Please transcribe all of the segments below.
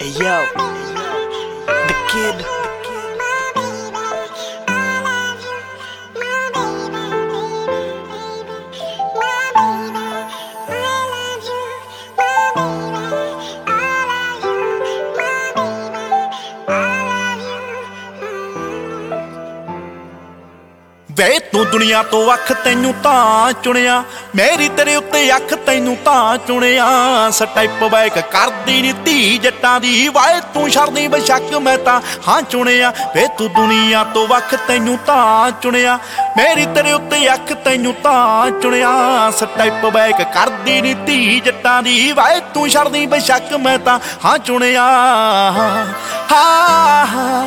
Hey yo, the kid. ਵੇ ਤੂੰ ਦੁਨੀਆ ਤੋਂ ਅੱਖ ਤੈਨੂੰ ਤਾਂ ਚੁਣਿਆ, ਮੇਰੀ ਤੇਰੇ ਉੱਤੇ ਅੱਖ ਤੈਨੂੰ ਤਾਂ ਚੁਣਿਆ। ਸਟੈਪ ਬੈਕ ਕਰਦੀ ਨੀ ਧੀ ਜੱਟਾਂ ਦੀ, ਵਾਏ ਤੂੰ ਛੱਡਦੀ ਬੇਸ਼ੱਕ ਮੈਂ ਤਾਂ ਹਾਂ ਚੁਣਿਆ। ਵੇ ਤੂੰ ਦੁਨੀਆ ਤੋਂ ਅੱਖ ਤੈਨੂੰ ਤਾਂ ਚੁਣਿਆ, ਮੇਰੀ ਤੇਰੇ ਉੱਤੇ ਅੱਖ ਤੈਨੂੰ ਤਾਂ ਚੁਣਿਆ। ਸਟੈਪ ਬੈਕ ਕਰਦੀ ਨੀ ਧੀ ਜੱਟਾਂ ਦੀ, ਵਾਏ ਤੂੰ ਛੱਡਦੀ ਬੇਸ਼ੱਕ ਮੈਂ ਤਾਂ ਹਾਂ ਚੁਣਿਆ। ਹਾਂ ਹਾਂ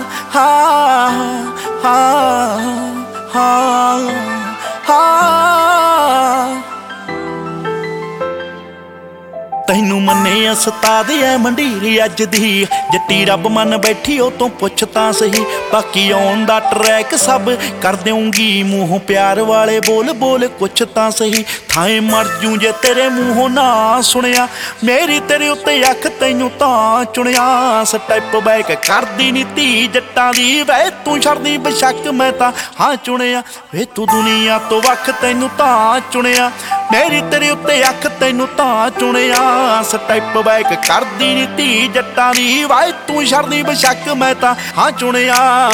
ਤੈਨੂੰ ਮੰਨੇ ਉਸਤਾਦ ਐ ਮੰਡੀਰ ਅੱਜ ਦੀ, ਜੱਟੀ ਰੱਬ ਮੰਨ ਬੈਠੀ ਉਹ ਤੋਂ ਪੁੱਛ ਤਾਂ ਸਹੀ। ਬਾਕੀ ਆਉਣ ਦਾ ਟਰੈਕ ਸਭ ਕਰ ਦੇਉਂਗੀ, ਮੂੰਹੋਂ ਪਿਆਰ ਵਾਲੇ ਬੋਲ ਬੋਲ ਕੁਛ ਤਾਂ ਸਹੀ। ਥਾਏ ਮਰ ਜੂ ਜੇ ਤੇਰੇ ਮੂੰਹੋਂ ਨਾ ਸੁਣਿਆ, ਮੇਰੀ ਤੇਰੇ ਉੱਤੇ ਅੱਖ ਤੈਨੂੰ ਤਾਂ ਚੁਣਿਆ। ਸਟੈਪ ਬੈਕ ਕਰਦੀ ਨੀ ਧੀ ਜੱਟਾਂ ਦੀ, ਵੇ ਤੂੰ ਛੱਡਦੀ ਬੇਸ਼ੱਕ ਮੈਂ ਤਾਂ ਹਾਂ ਚੁਣਿਆ। ਵੇ ਤੂੰ ਦੁਨੀਆ ਤੋਂ ਵੱਖ ਤੈਨੂੰ ਤਾਂ ਚੁਣਿਆ, ਮੇਰੀ ਤੇਰੇ ਉੱਤੇ ਅੱਖ ਤੈਨੂੰ ਤਾਂ ਚੁਣਿਆ। ਸਟੈਪ ਬੈਕ ਕਰਦੀ ਨੀ ਧੀ ਜੱਟਾਂ ਦੀ, ਵਾਏ ਤੂੰ ਛੱਡਦੀ ਬੇਸ਼ੱਕ ਮੈਂ ਤਾਂ ਹਾਂ ਚੁਣਿਆ।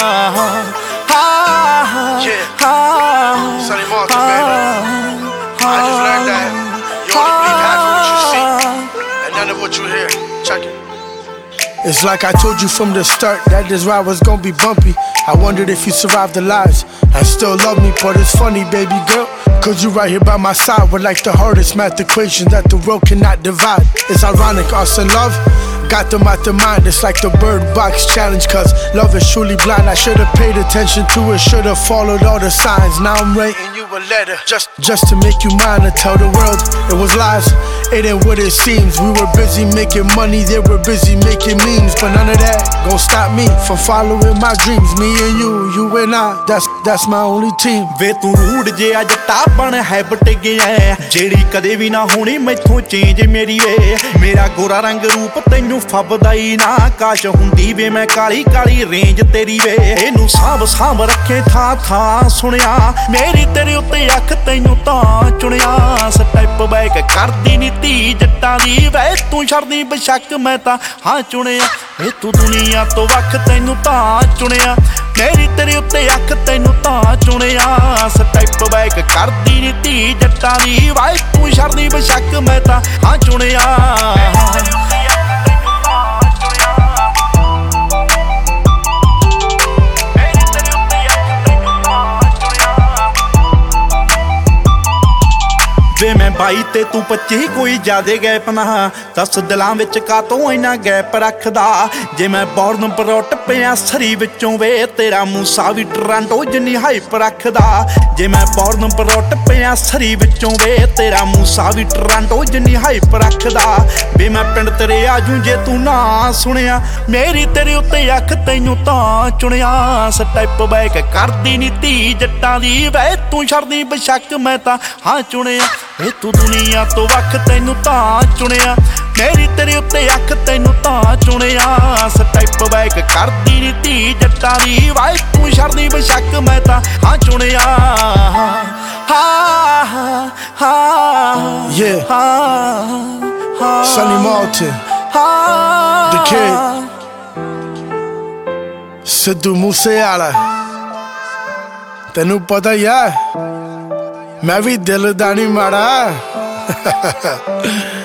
Sonny Malta, baby. I just learned that you only believe half of what you see and none of what you hear. Check it. It's like I told you from the start that this ride was gonna be bumpy. I wondered if you survived the lies and still love me, but it's funny, baby girl, cause you right here by my side with like the hardest math equation that the world cannot divide. It's ironic, us and love got them out their mind. It's like the Bird Box challenge, cause love is truly blind. I should've paid attention to it, should've followed all the signs. Now I'm writing you a letter just to make you mine, to tell the world it was lies, it ain't what it seems. We were busy making money, they were busy making memes, but none of that gon' stop me from following my dreams. Me and you and I, that's my only team. ਵੇ ਤੂੰ ਰੂੜ ਜਿਹਾ ਜੱਟਾ ਬਣ ਹੈਬਟ ਗਿਆ, ਜਿਹੜੀ ਕਦੇ ਵੀ ਨਾ ਹੋਣੀ ਮੈਥੋਂ change ਮੇਰੀ ਵੇ। ਮੇਰਾ ਗੋਰਾ ਰੰਗ ਰੂਪ ਤੈਨੂੰ ਫੱਬਦਾ ਹੀ ਨਾ, ਕਾਸ਼ ਹੁੰਦੀ ਵੇ ਮੈਂ ਕਾਲੀ ਕਾਲੀ ਰੇਂਜ ਤੇਰੀ ਵੇ। ਇਹਨੂੰ ਸਾਂਭ ਸਾਂਭ ਰੱਖੇ ਥਾਂ ਥਾਂ ਸੁਣਿਆ, ਮੇਰੀ ਤੇਰੇ ਉੱਤੇ ਅੱਖ ਤੈਨੂੰ ਤਾਂ ਚੁਣਿਆ। ਸਟੈਪ ਬੈਕ ਕਰਦੀ ਨੀ ਧੀ ਜੱਟਾਂ ਦੀ, ਵੇ ਤੂੰ ਛੱਡਦੀ ਬੇਸ਼ੱਕ ਮੈਂ ਤਾਂ ਹਾਂ ਚੁਣਿਆ। ਵੇ ਤੂੰ ਦੁਨੀਆ ਤੋਂ ਵੱਖ ਤੈਨੂੰ ਤਾਂ ਚੁਣਿਆ, ਮੇਰੀ ਤੇਰੇ ਉੱਤੇ ਅੱਖ ਤੈਨੂੰ ਤਾਂ ਚੁਣਿਆ। ਸਟੈਪ ਬੈਕ ਕਰਦੀ ਨੀ ਧੀ ਜੱਟਾਂ ਦੀ, ਵਾਏ ਤੂੰ ਛੱਡਦੀ ਬੇਸ਼ੱਕ ਮੈਂ ਤਾਂ ਹਾਂ ਚੁਣਿਆ। ਵੇ ਮੈਂ 22 ਤੇ ਤੂੰ 25, ਕੋਈ ਜ਼ਿਆਦੇ ਗੈਪ ਨਾ, ਦੱਸ ਦਿਲਾਂ ਵਿੱਚ ਕਾਤੋਂ ਇੰਨਾ ਗੈਪ ਰੱਖਦਾ। ਜੇ ਮੈਂ ਬੌਰਨ ਬਰੋਟ ਪਿਆ ਸਰੀ ਵਿੱਚੋਂ, ਵੇ ਤੇਰਾ ਮੂਸਾ ਵੀ ਟਰਾਂਟੋ ਜਿੰਨੀ ਹਾਈਪ ਰੱਖਦਾ। ਜੇ ਮੈਂ ਬੌਰਨ ਬਰੋਟ ਪਿਆ ਸਰੀ ਵਿੱਚੋਂ, ਵੇ ਤੇਰਾ ਮੂਸਾ ਵੀ ਟਰਾਂਟੋ ਜਿੰਨੀ ਹਾਈਪ ਰੱਖਦਾ। ਵੇ ਮੈਂ ਪਿੰਡ ਤੇਰੇ ਆਜੂ ਜੇ ਤੂੰ ਨਾ ਸੁਣਿਆ, ਮੇਰੀ ਤੇਰੇ ਉੱਤੇ ਅੱਖ ਤੈਨੂੰ ਤਾਂ ਚੁਣਿਆ। ਸਟੈਪ ਬੈਕ ਕਰਦੀ ਨੀ ਧੀ ਜੱਟਾਂ ਦੀ, ਵੇ ਤੂੰ ਛੱਡਦੀ ਬੇਸ਼ੱਕ ਮੈਂ ਤਾਂ ਹਾਂ ਚੁਣਿਆ। ਵੇ ਤੂੰ ਦੁਨੀਆ ਤੋਂ ਵੱਖ ਤੈਨੂੰ ਤਾਂ ਚੁਣਿਆ, ਮੇਰੀ ਤੇਰੇ ਉੱਤੇ ਅੱਖ ਤੈਨੂੰ ਤਾਂ ਚੁਣਿਆ। ਸਟੈਪ ਬੈਕ ਕਰਦੀ ਨੀ ਧੀ ਜੱਟਾਂ ਦੀ, ਵਾਏ ਤੂੰ ਛੱਡਦੀ ਬੇਸ਼ੱਕ ਮੈਂ ਤਾਂ ਹਾਂ ਚੁਣਿਆ। Yeah, Sonny Malta, the kid, Sidhu Moosewala. ਤੈਨੂੰ ਪਤਾ ਹੀ ਆ ਮੈਂ ਵੀ ਦਿਲ ਦਾ ਨਹੀਂ ਮਾੜਾ।